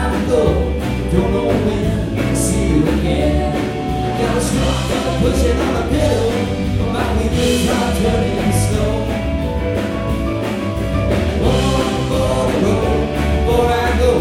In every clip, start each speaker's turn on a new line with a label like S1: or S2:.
S1: gotta go. Don't know when, see you again. Gotta stop pushing on the pedal. My wheels are turning slow. One for the road before I go.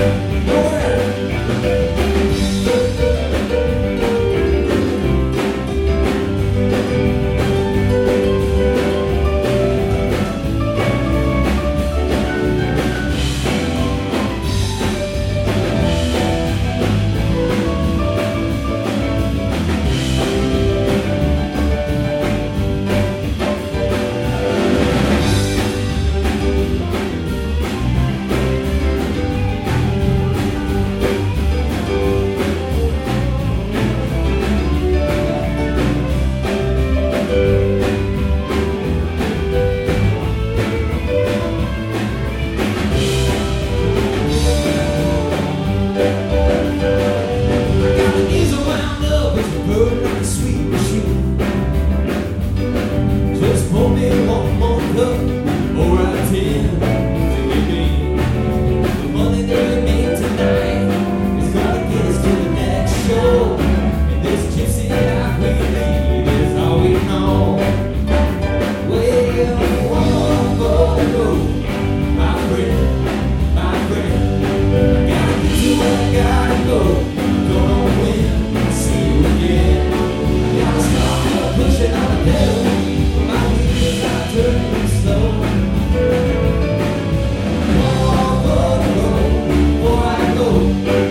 S1: Just pour me one more cup, or I tend to give in. The money that we made tonight is gonna get us to the next show. And this gypsy life we lead is all we know. Well, one more for the road, my friend, my friend. Gotta get to where I gotta go. Don't know when, see you again. Gotta stop pushing on the pedal. Turning slow. One for the road before I go.